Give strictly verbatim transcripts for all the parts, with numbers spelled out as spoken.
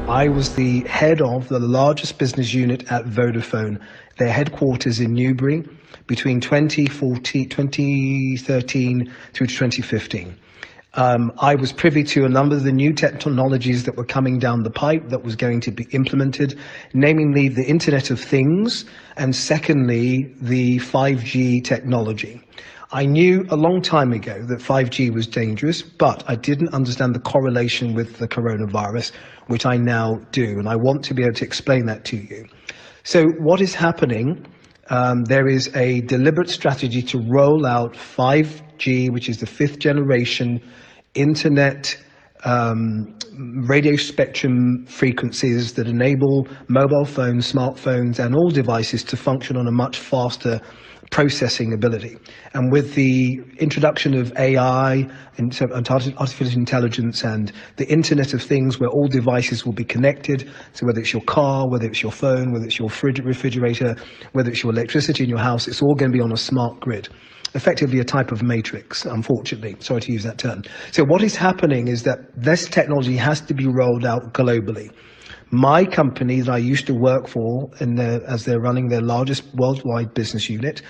I was the head of the largest business unit at Vodafone, their headquarters in Newbury, between twenty fourteen, twenty thirteen through to twenty fifteen. Um, I was privy to a number of the new technologies that were coming down the pipe that was going to be implemented, namely the Internet of Things, and secondly, the five G technology. I knew a long time ago that five G was dangerous, but I didn't understand the correlation with the coronavirus, which I now do, and I want to be able to explain that to you. So what is happening? Um, there is a deliberate strategy to roll out five G, which is the fifth generation internet um, radio spectrum frequencies that enable mobile phones, smartphones, and all devices to function on a much faster processing ability. And with the introduction of A I and artificial intelligence and the Internet of Things, where all devices will be connected, so whether it's your car, whether it's your phone, whether it's your refrigerator, whether it's your electricity in your house, it's all going to be on a smart grid. Effectively a type of matrix, unfortunately. Sorry to use that term. So what is happening is that this technology has to be rolled out globally. My company that I used to work for, in their, as they're running their largest worldwide business unit,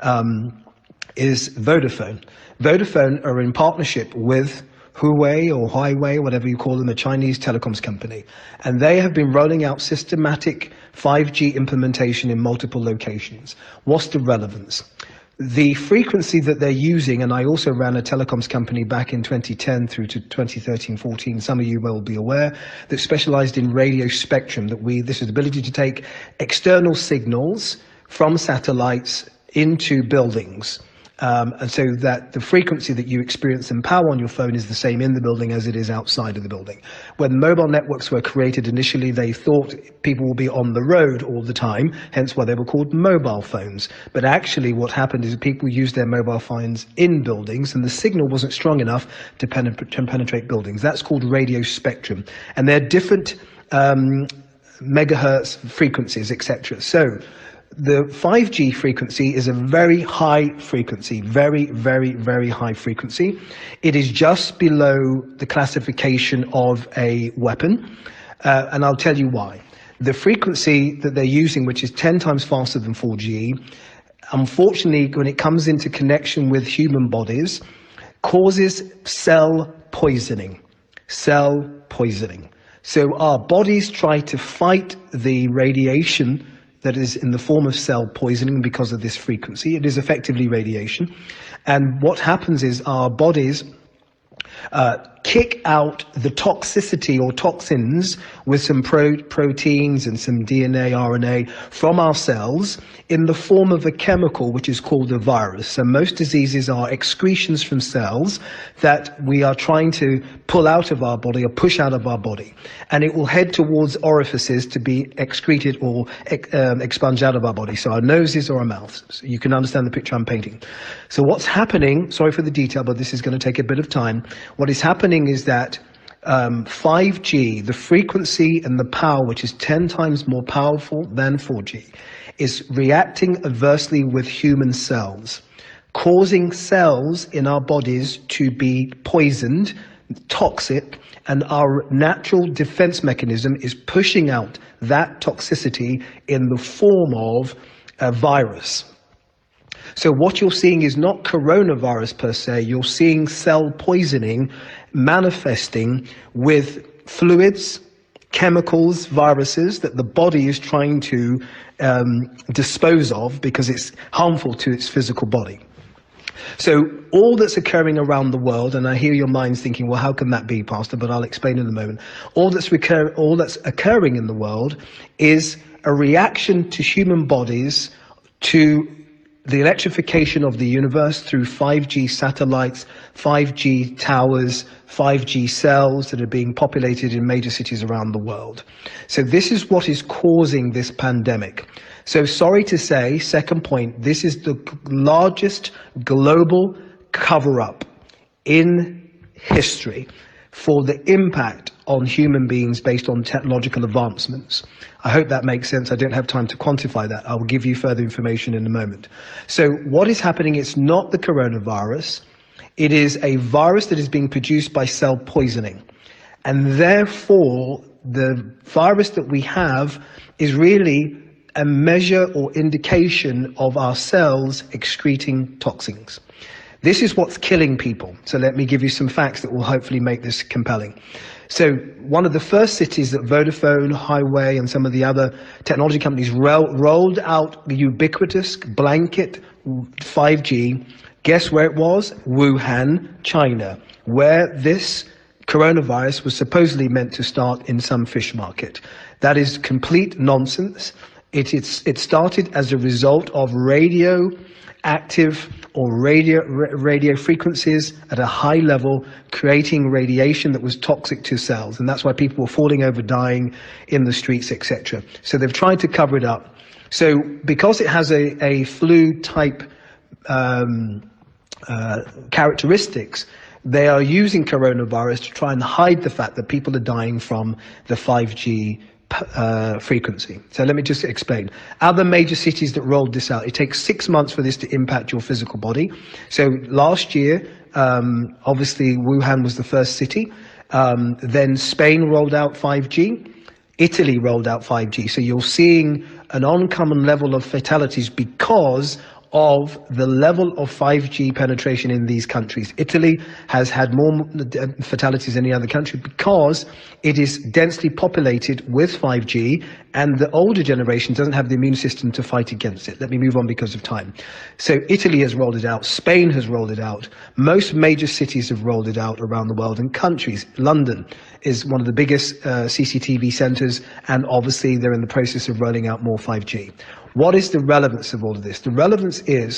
um, is Vodafone. Vodafone are in partnership with Huawei or Huawei, whatever you call them, a Chinese telecoms company. And they have been rolling out systematic five G implementation in multiple locations. What's the relevance? The frequency that they're using, and I also ran a telecoms company back in twenty ten through to twenty thirteen fourteen, some of you will be aware, that specialized in radio spectrum, that we, this is the ability to take external signals from satellites into buildings. Um, and so that the frequency that you experience in power on your phone is the same in the building as it is outside of the building. When mobile networks were created initially, they thought people will be on the road all the time, hence why they were called mobile phones. But actually what happened is people used their mobile phones in buildings, and the signal wasn't strong enough to, penet to penetrate buildings. That's called radio spectrum. And they're different um, megahertz frequencies, et cetera. So the five G frequency is a very high frequency, very, very, very high frequency. It is just below the classification of a weapon, uh, and I'll tell you why. The frequency that they're using, which is ten times faster than four G, unfortunately, when it comes into connection with human bodies, causes cell poisoning. Cell poisoning. So our bodies try to fight the radiation that is in the form of cell poisoning because of this frequency. It is effectively radiation. And what happens is our bodies uh, kick out the toxicity or toxins with some pro proteins and some D N A, R N A from our cells in the form of a chemical which is called a virus. So most diseases are excretions from cells that we are trying to pull out of our body or push out of our body. And it will head towards orifices to be excreted or um, expunged out of our body. So our noses or our mouths. So you can understand the picture I'm painting. So what's happening, sorry for the detail, but this is going to take a bit of time. What is happening is that um, five G, the frequency and the power, which is ten times more powerful than four G, is reacting adversely with human cells, causing cells in our bodies to be poisoned, toxic, and our natural defense mechanism is pushing out that toxicity in the form of a virus. So what you're seeing is not coronavirus per se, you're seeing cell poisoning manifesting with fluids, chemicals, viruses that the body is trying to um, dispose of because it's harmful to its physical body. So all that's occurring around the world, and I hear your minds thinking, well, how can that be, Pastor? But I'll explain in a moment. All that's, recur all that's occurring in the world is a reaction to human bodies to the electrification of the universe through five G satellites, five G towers, five G cells that are being populated in major cities around the world. So this is what is causing this pandemic. So sorry to say, second point, this is the largest global cover-up in history for the impact on human beings based on technological advancements. I hope that makes sense. I don't have time to quantify that. I will give you further information in a moment. So what is happening, it's not the coronavirus. It is a virus that is being produced by cell poisoning. And therefore, the virus that we have is really a measure or indication of our cells excreting toxins. This is what's killing people. So let me give you some facts that will hopefully make this compelling. So one of the first cities that Vodafone, Highway, and some of the other technology companies ro rolled out the ubiquitous blanket five G, guess where it was? Wuhan, China, where this coronavirus was supposedly meant to start in some fish market. That is complete nonsense. It, it's, it started as a result of radioactive or radio, radio frequencies at a high level, creating radiation that was toxic to cells. And that's why people were falling over, dying in the streets, et cetera. So they've tried to cover it up. So because it has a, a flu-type um, uh, characteristics, they are using coronavirus to try and hide the fact that people are dying from the five G Uh, frequency. So let me just explain. Other major cities that rolled this out, it takes six months for this to impact your physical body. So last year, um, obviously Wuhan was the first city. Um, then Spain rolled out five G. Italy rolled out five G. So you're seeing an uncommon level of fatalities because of the level of five G penetration in these countries. Italy has had more fatalities than any other country because it is densely populated with five G, and the older generation doesn't have the immune system to fight against it. Let me move on because of time. So Italy has rolled it out, Spain has rolled it out, most major cities have rolled it out around the world, and countries. London is one of the biggest uh, C C T V centers, and obviously they're in the process of rolling out more five G. What is the relevance of all of this? The relevance is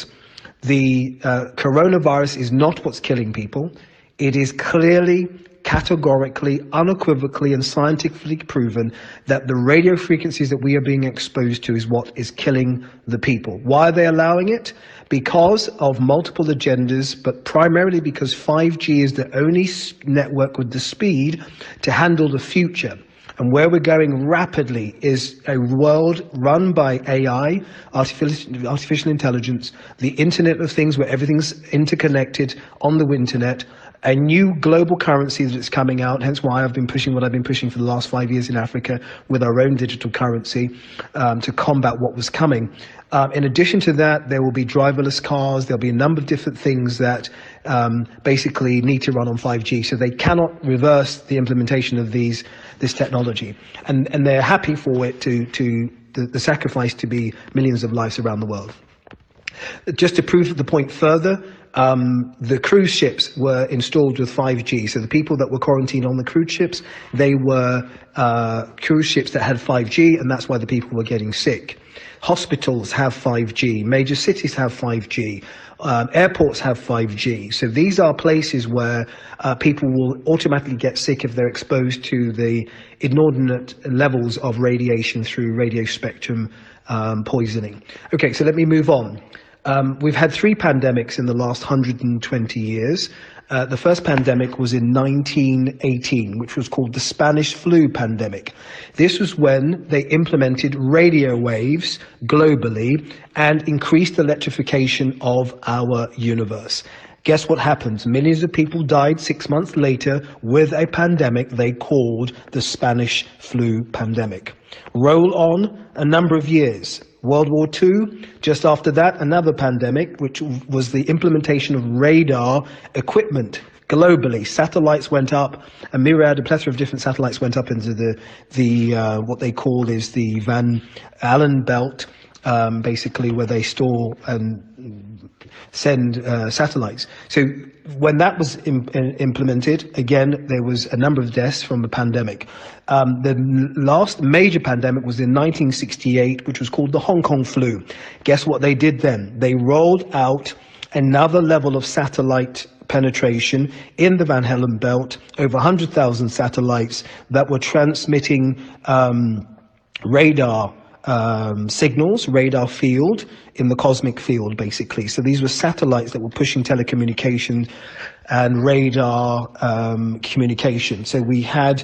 the uh, coronavirus is not what's killing people. It is clearly, categorically, unequivocally, and scientifically proven that the radio frequencies that we are being exposed to is what is killing the people. Why are they allowing it? Because of multiple agendas, but primarily because five G is the only network with the speed to handle the future. And where we're going rapidly is a world run by A I, artificial, artificial intelligence, the Internet of Things, where everything's interconnected on the internet, a new global currency that's coming out, hence why I've been pushing what I've been pushing for the last five years in Africa with our own digital currency um, to combat what was coming. Um, in addition to that, there will be driverless cars. There'll be a number of different things that um, basically need to run on five G. So they cannot reverse the implementation of these this technology. And, and they're happy for it to, to the, the sacrifice to be millions of lives around the world. Just to prove the point further, Um, the cruise ships were installed with five G. So the people that were quarantined on the cruise ships, they were uh, cruise ships that had five G, and that's why the people were getting sick. Hospitals have five G. Major cities have five G. Um, airports have five G. So these are places where uh, people will automatically get sick if they're exposed to the inordinate levels of radiation through radio spectrum um, poisoning. Okay, so let me move on. Um, we've had three pandemics in the last one hundred twenty years. Uh, the first pandemic was in nineteen eighteen, which was called the Spanish flu pandemic. This was when they implemented radio waves globally and increased electrification of our universe. Guess what happens? Millions of people died six months later with a pandemic they called the Spanish flu pandemic. Roll on a number of years. World War Two, just after that, another pandemic, which was the implementation of radar equipment globally. Satellites went up, a myriad, a plethora of different satellites went up into the, the uh, what they call is the Van Allen belt, um, basically where they store and send uh, satellites. So when that was im implemented, again, there was a number of deaths from the pandemic. Um, the last major pandemic was in nineteen sixty-eight, which was called the Hong Kong flu. Guess what they did then? They rolled out another level of satellite penetration in the Van Allen belt, over one hundred thousand satellites that were transmitting um, radar Um, signals, radar field in the cosmic field, basically. So these were satellites that were pushing telecommunication and radar um, communication. So we had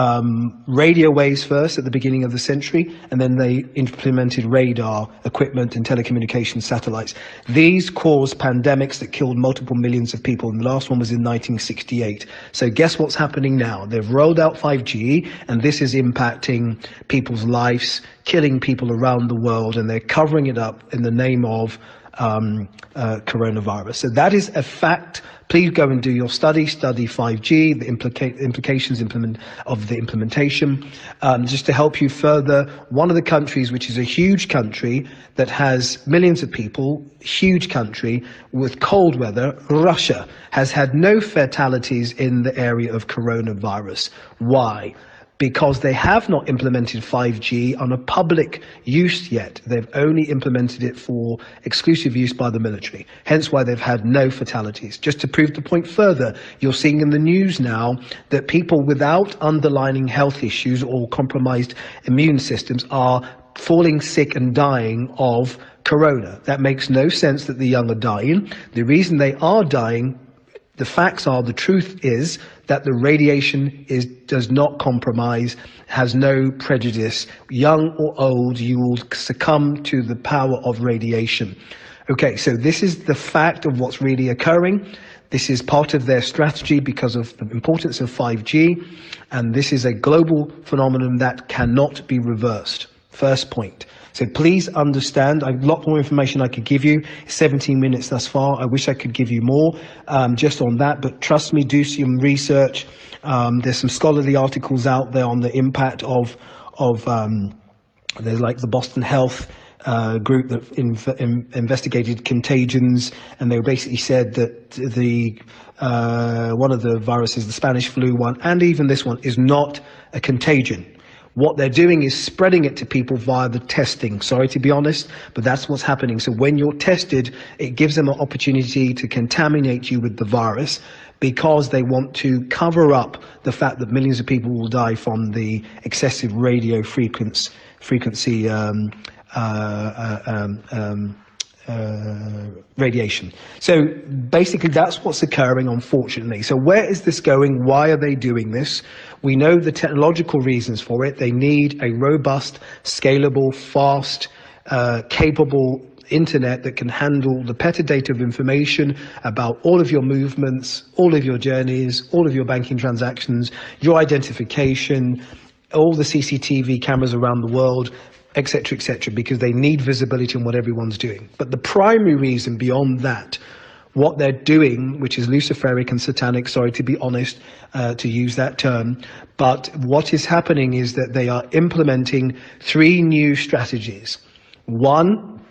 um, radio waves first at the beginning of the century, and then they implemented radar equipment and telecommunication satellites. These caused pandemics that killed multiple millions of people, and the last one was in nineteen sixty-eight. So guess what's happening now? They've rolled out five G, and this is impacting people's lives, killing people around the world, and they're covering it up in the name of um, uh, coronavirus. So that is a fact. Please go and do your study, study five G, the implica implications implement of the implementation. Um, just to help you further, one of the countries, which is a huge country that has millions of people, huge country with cold weather, Russia, has had no fatalities in the area of coronavirus. Why? Because they have not implemented five G on a public use yet. They've only implemented it for exclusive use by the military, hence why they've had no fatalities. Just to prove the point further, you're seeing in the news now that people without underlying health issues or compromised immune systems are falling sick and dying of corona. That makes no sense that the young are dying. The reason they are dying, the facts are, the truth is that the radiation is does not compromise, has no prejudice. Young or old, you will succumb to the power of radiation. Okay, so this is the fact of what's really occurring. This is part of their strategy because of the importance of five G, and this is a global phenomenon that cannot be reversed. First point. So please understand, I've a lot more information I could give you, seventeen minutes thus far. I wish I could give you more um, just on that, but trust me, do some research. Um, there's some scholarly articles out there on the impact of, of um, there's like the Boston Health uh, group that inv in, investigated contagions, and they basically said that the uh, one of the viruses, the Spanish flu one, and even this one, is not a contagion. What they're doing is spreading it to people via the testing. Sorry to be honest, but that's what's happening. So when you're tested, it gives them an opportunity to contaminate you with the virus because they want to cover up the fact that millions of people will die from the excessive radio frequency, frequency um, uh, uh, um, um, Uh, radiation. So basically that's what's occurring, unfortunately. So where is this going? Why are they doing this? We know the technological reasons for it. They need a robust, scalable, fast, uh, capable internet that can handle the petadata of information about all of your movements, all of your journeys, all of your banking transactions, your identification, all the C C T V cameras around the world, et cetera, et cetera, because they need visibility on what everyone's doing. But the primary reason beyond that, what they're doing, which is luciferic and satanic, sorry to be honest, uh, to use that term, but what is happening is that they are implementing three new strategies. One,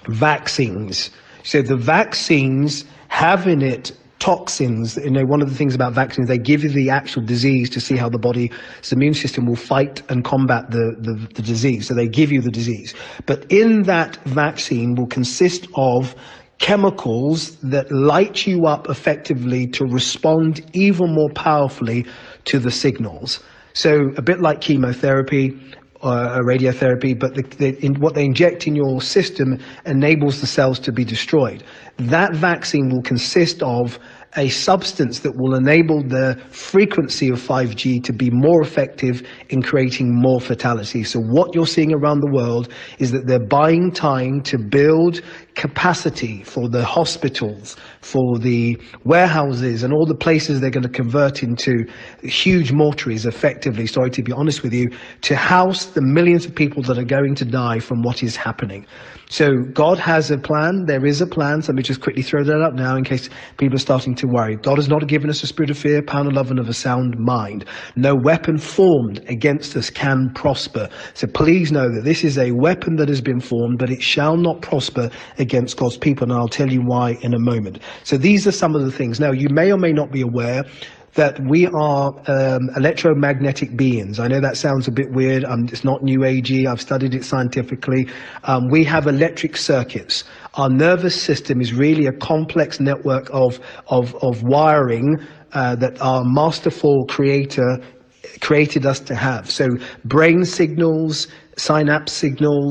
vaccines. So the vaccines have in it toxins. You know, one of the things about vaccines, they give you the actual disease to see how the body's immune system will fight and combat the, the, the disease. So they give you the disease. But in that vaccine will consist of chemicals that light you up effectively to respond even more powerfully to the signals. So a bit like chemotherapy, uh, radiotherapy, but the, the, in, what they inject in your system enables the cells to be destroyed. That vaccine will consist of a substance that will enable the frequency of five G to be more effective in creating more fatality. So what you're seeing around the world is that they're buying time to build capacity for the hospitals, for the warehouses, and all the places they're going to convert into huge mortuaries effectively, sorry to be honest with you, to house the millions of people that are going to die from what is happening. So God has a plan. There is a plan. So let me just quickly throw that up now in case people are starting to worry. God has not given us a spirit of fear, power, and love, and of a sound mind. No weapon formed against us can prosper. So please know that this is a weapon that has been formed, but it shall not prosper against God's people. And I'll tell you why in a moment. So these are some of the things. Now, you may or may not be aware that we are um, electromagnetic beings. I know that sounds a bit weird. Um, it's not new agey. I've studied it scientifically. Um, we have electric circuits. Our nervous system is really a complex network of, of, of wiring uh, that our masterful creator created us to have. So brain signals, synapse signals,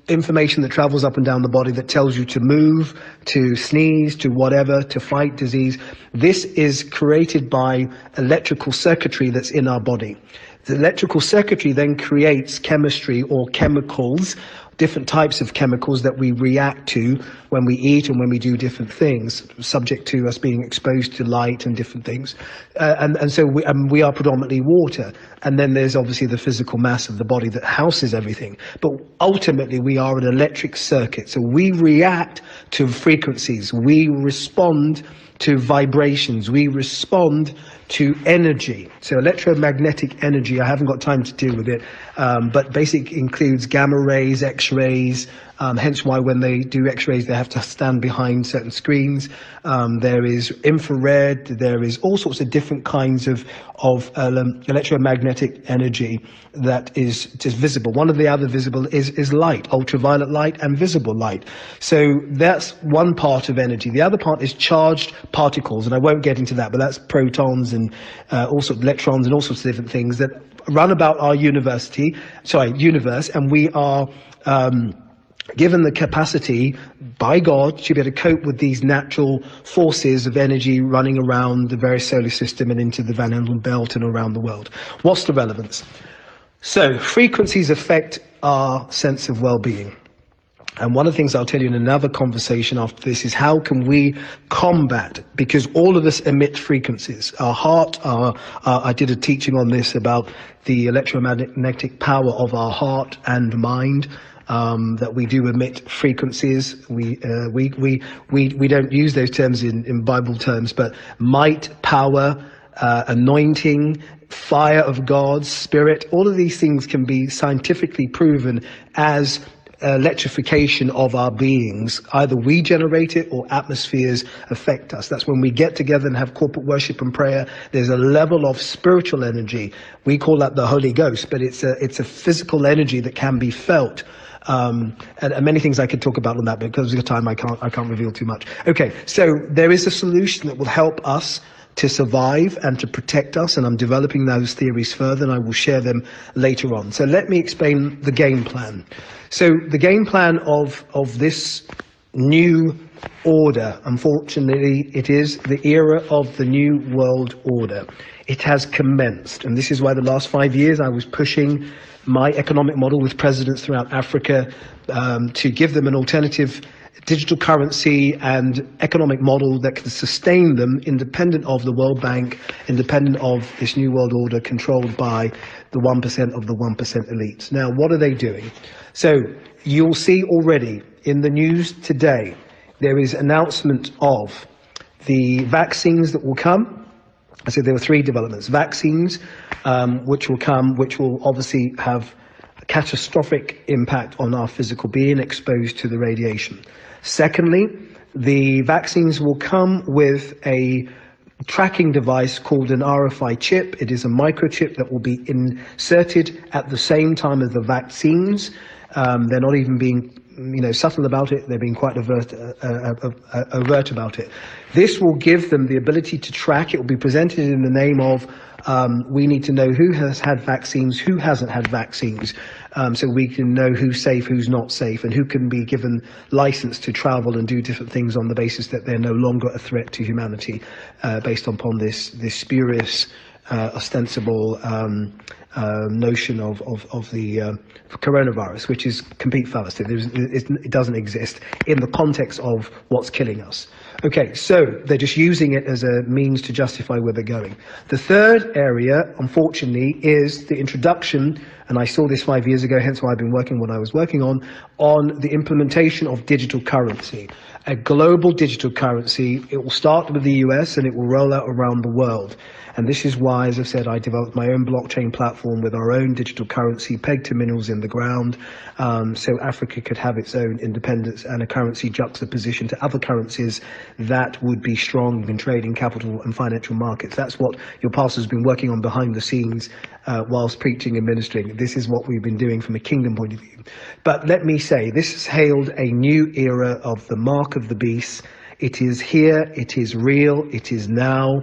information that travels up and down the body that tells you to move, to sneeze, to whatever, to fight disease. This is created by electrical circuitry that's in our body. The electrical circuitry then creates chemistry or chemicals, different types of chemicals that we react to when we eat and when we do different things, subject to us being exposed to light and different things. Uh, and, and so we, um, we are predominantly water. And then there's obviously the physical mass of the body that houses everything. But ultimately, we are an electric circuit. So we react to frequencies. We respond to vibrations. We respond to energy. So electromagnetic energy, I haven't got time to deal with it, um, but basically includes gamma rays, X-rays, um, hence why when they do X-rays they have to stand behind certain screens. Um, there is infrared, there is all sorts of different kinds of, of um, electromagnetic energy that is just visible. One of the other visible is, is light, ultraviolet light and visible light. So that's one part of energy. The other part is charged particles, and I won't get into that, but that's protons and uh, all sorts of electrons and all sorts of different things that run about our university, sorry, universe, and we are um, given the capacity by God to be able to cope with these natural forces of energy running around the various solar system and into the Van Allen belt and around the world. What's the relevance? So frequencies affect our sense of well-being. And one of the things I'll tell you in another conversation after this is how can we combat, because all of us emit frequencies. Our heart, our, our, I did a teaching on this about the electromagnetic power of our heart and mind, um, that we do emit frequencies. We, uh, we, we, we, we don't use those terms in, in Bible terms, but might, power, uh, anointing, fire of God, spirit, all of these things can be scientifically proven as electrification of our beings. Either we generate it or atmospheres affect us. That's when we get together and have corporate worship and prayer. There's a level of spiritual energy. We call that the Holy Ghost, but it's a it's a physical energy that can be felt. Um, and, and many things I could talk about on that, but because of the time I can't I can't reveal too much. Okay, so there is a solution that will help us to survive and to protect us, and I'm developing those theories further, and I will share them later on. So let me explain the game plan. So the game plan of, of this new order, unfortunately, it is the era of the new world order. It has commenced, and this is why the last five years I was pushing my economic model with presidents throughout Africa um, to give them an alternative digital currency and economic model that can sustain them independent of the World Bank, independent of this new world order controlled by the one percent of the one percent elites. Now, what are they doing? So you'll see already in the news today, there is announcement of the vaccines that will come. I said there were three developments. Vaccines, um, which will come, which will obviously have a catastrophic impact on our physical being exposed to the radiation. Secondly, the vaccines will come with a tracking device called an R F I chip. It is a microchip that will be inserted at the same time as the vaccines. Um, they're not even being, you know, subtle about it. They're being quite overt, uh, uh, uh, overt about it. This will give them the ability to track. It will be presented in the name of um, we need to know who has had vaccines, who hasn't had vaccines, um, so we can know who's safe, who's not safe, and who can be given license to travel and do different things on the basis that they're no longer a threat to humanity, uh, based upon this this spurious, uh, ostensible um, uh, notion of of, of the uh, coronavirus, which is complete fallacy. There's, it, it doesn't exist in the context of what's killing us. Okay, so they're just using it as a means to justify where they're going. The third area, unfortunately, is the introduction, and I saw this five years ago, hence why I've been working what I was working on, on the implementation of digital currency. A global digital currency. It will start with the U S and it will roll out around the world. And this is why, as I've said, I developed my own blockchain platform with our own digital currency pegged to minerals in the ground, um, so Africa could have its own independence and a currency juxtaposition to other currencies that would be strong in trading, capital and financial markets. That's what your pastor's been working on behind the scenes uh, whilst preaching and ministering. This is what we've been doing from a kingdom point of view. But let me say, this has hailed a new era of the mark of the beast. It is here, it is real, it is now.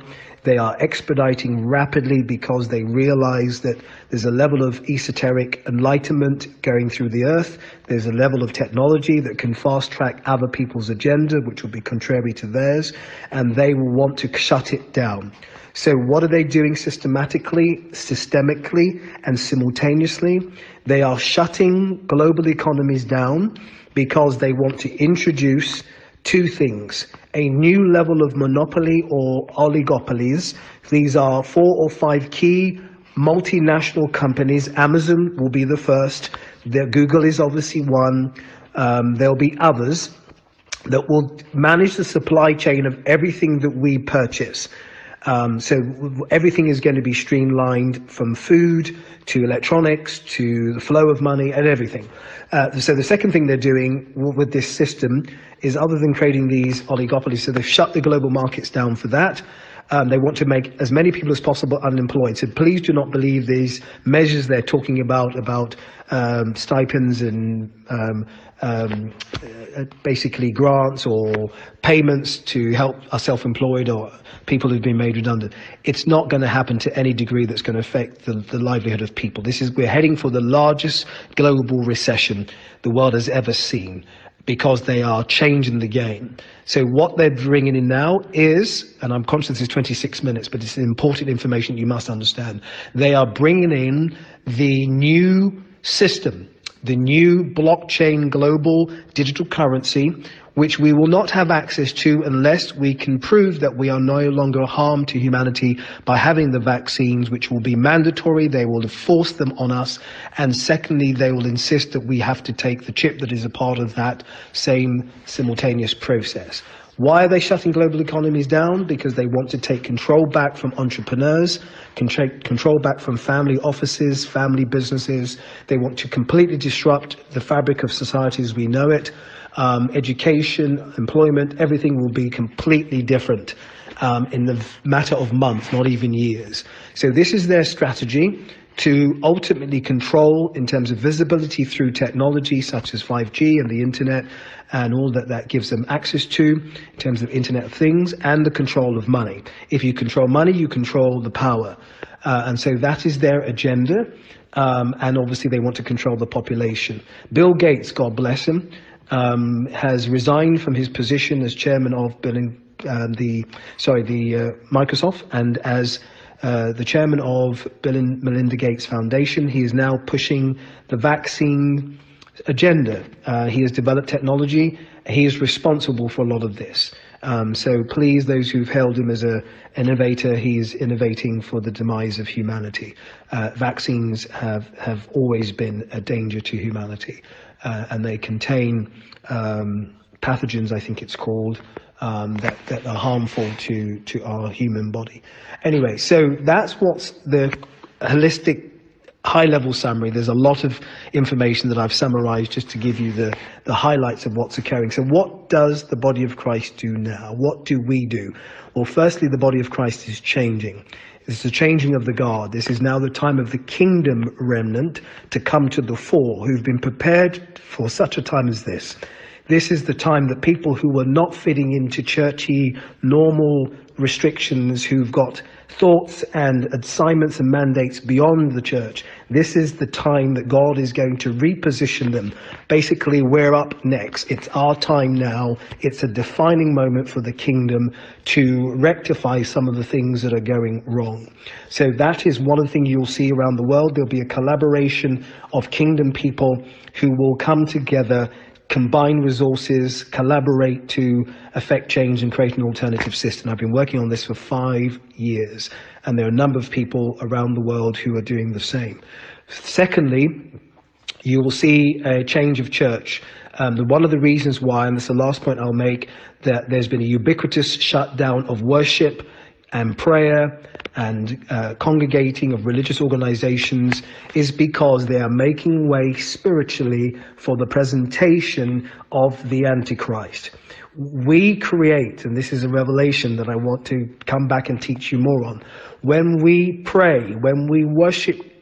They are expediting rapidly because they realize that there's a level of esoteric enlightenment going through the earth. There's a level of technology that can fast track other people's agenda, which will be contrary to theirs, and they will want to shut it down. So what are they doing systematically, systemically, and simultaneously? They are shutting global economies down because they want to introduce two things: a new level of monopoly or oligopolies. These are four or five key multinational companies. Amazon will be the first. The, Google is obviously one. Um, there'll be others that will manage the supply chain of everything that we purchase. Um, so everything is going to be streamlined, from food to electronics to the flow of money and everything. Uh, so the second thing they're doing with this system is, other than creating these oligopolies, so they've shut the global markets down for that. Um, they want to make as many people as possible unemployed. So please do not believe these measures they're talking about, about um, stipends and um, um, uh, basically grants or payments to help our self-employed or people who've been made redundant. It's not going to happen to any degree that's going to affect the, the livelihood of people. This is, we're heading for the largest global recession the world has ever seen, because they are changing the game. So what they're bringing in now is, and I'm conscious it's twenty-six minutes, but it's important information you must understand. They are bringing in the new system, the new blockchain global digital currency, which we will not have access to unless we can prove that we are no longer a harm to humanity by having the vaccines, which will be mandatory. They will force them on us. And secondly, they will insist that we have to take the chip that is a part of that same simultaneous process. Why are they shutting global economies down? Because they want to take control back from entrepreneurs, control back from family offices, family businesses. They want to completely disrupt the fabric of society as we know it. Um, education, employment, everything will be completely different um, in the matter of months, not even years. So this is their strategy to ultimately control, in terms of visibility through technology such as five G and the internet and all that that gives them access to, in terms of Internet of Things, and the control of money. If you control money, you control the power. Uh, and so that is their agenda. Um, and obviously they want to control the population. Bill Gates, God bless him, Um, has resigned from his position as chairman of Bill and, uh, the sorry the uh, Microsoft, and as uh, the chairman of Bill and Melinda Gates Foundation. He is now pushing the vaccine agenda. Uh, he has developed technology. He is responsible for a lot of this. Um, so please, those who've held him as an innovator, he's innovating for the demise of humanity. Uh, vaccines have, have always been a danger to humanity. Uh, and they contain um, pathogens, I think it's called, um, that, that are harmful to, to our human body. Anyway, so that's what's the holistic high-level summary. There's a lot of information that I've summarized just to give you the, the highlights of what's occurring. So what does the body of Christ do now? What do we do? Well, firstly, the body of Christ is changing. It's the changing of the guard. This is now the time of the kingdom remnant to come to the fore, who've been prepared for such a time as this. This is the time that people who were not fitting into churchy, normal restrictions, who've got thoughts and assignments and mandates beyond the church, this is the time that God is going to reposition them. Basically, we're up next. It's our time now. It's a defining moment for the kingdom to rectify some of the things that are going wrong. So that is one of the things you'll see around the world. There'll be a collaboration of kingdom people who will come together, combine resources, collaborate to affect change and create an alternative system. I've been working on this for five years, and there are a number of people around the world who are doing the same. Secondly, you will see a change of church. Um, the, one of the reasons why, and this is the last point I'll make, that there's been a ubiquitous shutdown of worship and prayer and uh, congregating of religious organizations is because they are making way spiritually for the presentation of the Antichrist. We create, and this is a revelation that I want to come back and teach you more on, when we pray, when we worship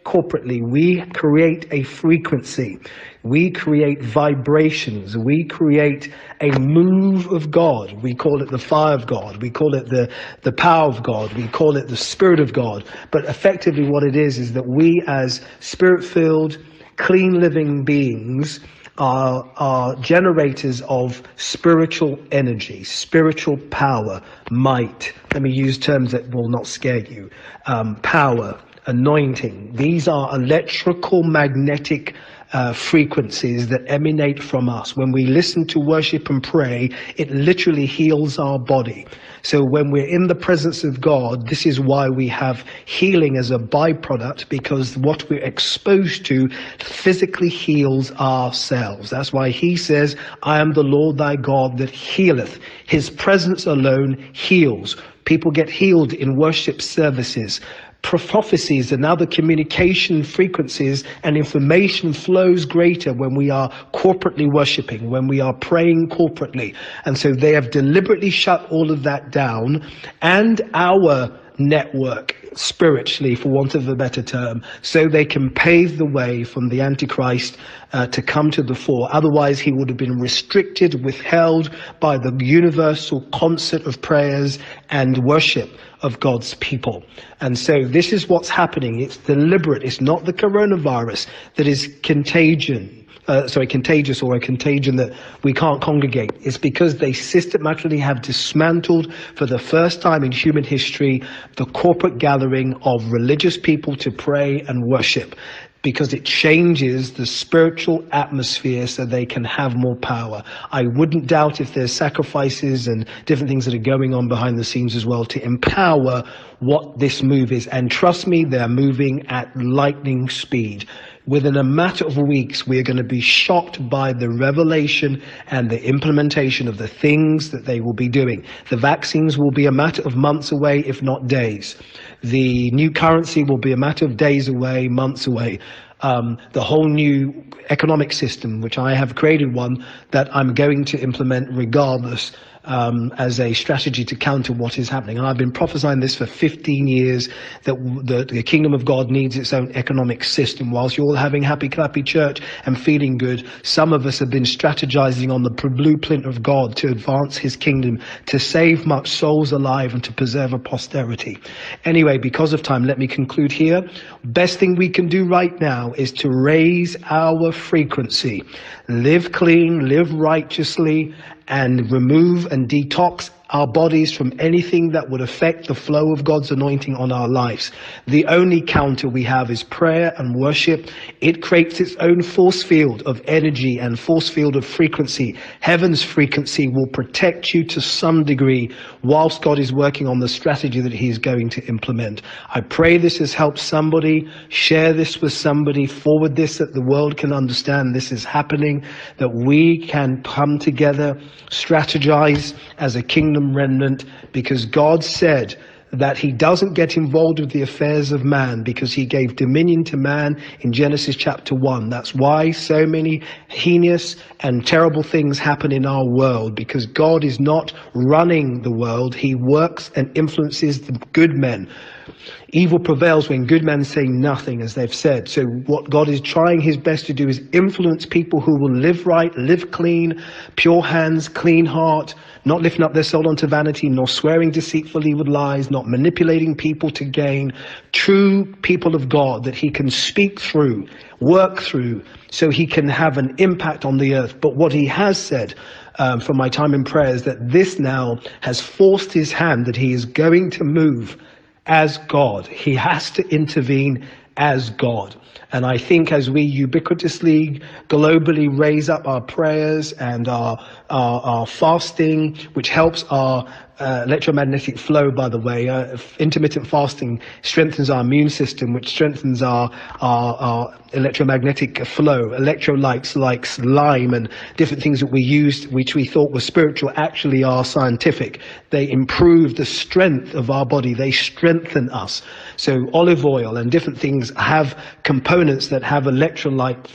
corporately, we create a frequency. We create vibrations. We create a move of God. We call it the fire of God. We call it the, the power of God. We call it the Spirit of God. But effectively what it is, is that we as spirit-filled, clean living beings are, are generators of spiritual energy, spiritual power, might. Let me use terms that will not scare you. Um, power, anointing. These are electrical magnetic Uh, frequencies that emanate from us. When we listen to worship and pray, it literally heals our body. So when we're in the presence of God, this is why we have healing as a byproduct, because what we're exposed to physically heals ourselves. That's why he says, I am the Lord thy God that healeth. His presence alone heals. People get healed in worship services. Prophecies and other communication frequencies and information flows greater when we are corporately worshiping, when we are praying corporately. And so they have deliberately shut all of that down, and our network spiritually, for want of a better term, so they can pave the way from the Antichrist uh, to come to the fore. Otherwise, he would have been restricted, withheld by the universal concert of prayers and worship of God's people. And so this is what's happening. It's deliberate. It's not the coronavirus that is contagion. Uh, sorry, contagious or a contagion that we can't congregate. It's because they systematically have dismantled for the first time in human history the corporate gathering of religious people to pray and worship, because it changes the spiritual atmosphere so they can have more power. I wouldn't doubt if there's sacrifices and different things that are going on behind the scenes as well to empower what this move is. And trust me, they're moving at lightning speed. Within a matter of weeks, we are going to be shocked by the revelation and the implementation of the things that they will be doing. The vaccines will be a matter of months away, if not days. The new currency will be a matter of days away, months away. Um, the whole new economic system, which I have created one that I'm going to implement regardless, um, as a strategy to counter what is happening. And I've been prophesying this for fifteen years, that the, the kingdom of God needs its own economic system. Whilst you're all having happy clappy church and feeling good, some of us have been strategizing on the blueprint of God to advance his kingdom, to save much souls alive and to preserve a posterity. Anyway, because of time, let me conclude here. Best thing we can do right now is to raise our frequency, live clean, live righteously, and remove and detox our bodies from anything that would affect the flow of God's anointing on our lives. The only counter we have is prayer and worship. It creates its own force field of energy and force field of frequency. Heaven's frequency will protect you to some degree whilst God is working on the strategy that he is going to implement. I pray this has helped somebody. Share this with somebody. Forward this that the world can understand this is happening, that we can come together, strategize as a kingdom remnant, because God said that he doesn't get involved with the affairs of man, because he gave dominion to man in Genesis chapter one. That's why so many heinous and terrible things happen in our world, because God is not running the world. He works and influences the good men. Evil prevails when good men say nothing, as they've said. So what God is trying his best to do is influence people who will live right, live clean, pure hands, clean heart, not lifting up their soul unto vanity, nor swearing deceitfully with lies, not manipulating people to gain. True people of God that he can speak through, work through, so he can have an impact on the earth. But what he has said um, from my time in prayer is that this now has forced his hand, that he is going to move as God. He has to intervene as God. And I think as we ubiquitously, globally raise up our prayers and our, our, our fasting, which helps our uh, electromagnetic flow, by the way, uh, intermittent fasting strengthens our immune system, which strengthens our, our, our electromagnetic flow. Electrolytes like lime and different things that we used, which we thought were spiritual, actually are scientific. They improve the strength of our body. They strengthen us. So olive oil and different things have components that have electrolyte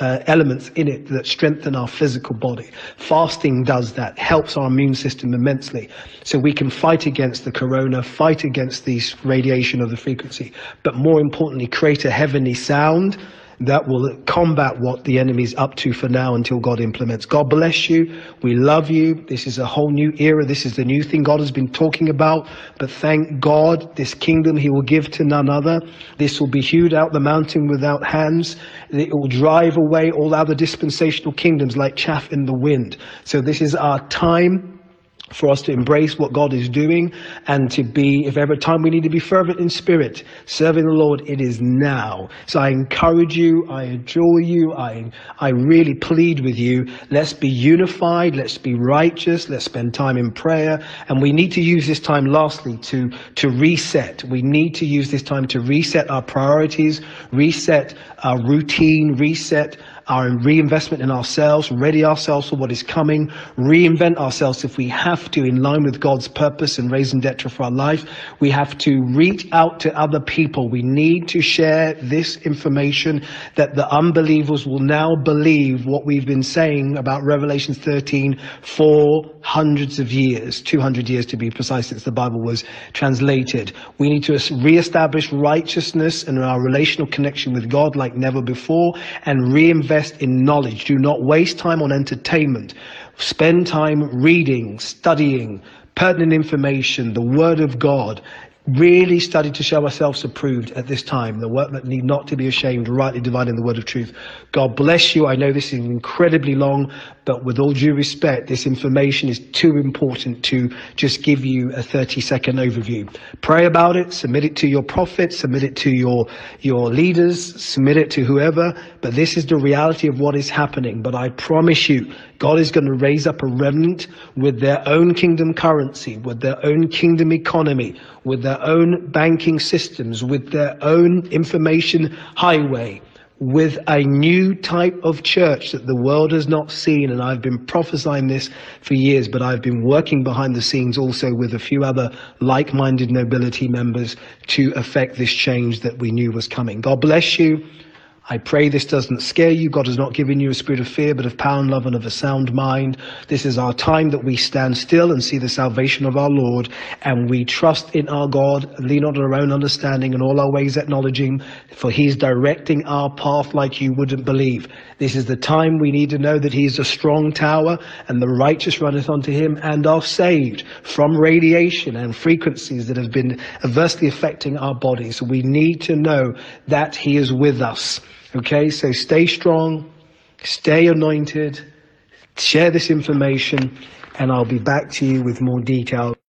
uh, elements in it that strengthen our physical body. Fasting does that, helps our immune system immensely. So we can fight against the corona, fight against the radiation of the frequency, but more importantly, create a heavenly sound that will combat what the enemy's up to for now until God implements. God bless you. We love you. This is a whole new era. This is the new thing God has been talking about. But thank God, this kingdom he will give to none other. This will be hewed out the mountain without hands. It will drive away all other dispensational kingdoms like chaff in the wind. So this is our time for us to embrace what God is doing, and to be, if ever time we need to be fervent in spirit, serving the Lord, it is now. So I encourage you, I adjure you, I I really plead with you, let's be unified, let's be righteous, let's spend time in prayer, and we need to use this time lastly to, to reset. We need to use this time to reset our priorities, reset our routine, reset our reinvestment in ourselves, ready ourselves for what is coming, reinvent ourselves if we have to in line with God's purpose and raison d'etre for our life. We have to reach out to other people. We need to share this information that the unbelievers will now believe what we've been saying about Revelation thirteen for hundreds of years, two hundred years to be precise, since the Bible was translated. We need to reestablish righteousness and our relational connection with God like never before, and reinvest in knowledge. Do not waste time on entertainment. Spend time reading, studying, pertinent information, the Word of God. Really study to show ourselves approved at this time, the work that need not to be ashamed, rightly dividing the word of truth. God bless you. I know this is incredibly long, but with all due respect, this information is too important to just give you a thirty second overview. Pray about it, submit it to your prophet, submit it to your, your leaders, submit it to whoever, but this is the reality of what is happening. But I promise you, God is going to raise up a remnant with their own kingdom currency, with their own kingdom economy, with their own banking systems, with their own information highway, with a new type of church that the world has not seen. And I've been prophesying this for years, but I've been working behind the scenes also with a few other like-minded nobility members to effect this change that we knew was coming. God bless you. I pray this doesn't scare you. God has not given you a spirit of fear, but of power and love and of a sound mind. This is our time that we stand still and see the salvation of our Lord, and we trust in our God, lean on our own understanding, and all our ways acknowledge him, for he's directing our path like you wouldn't believe. This is the time we need to know that he is a strong tower, and the righteous runneth unto him and are saved from radiation and frequencies that have been adversely affecting our bodies. So we need to know that he is with us. Okay, so stay strong, stay anointed, share this information, and I'll be back to you with more detail.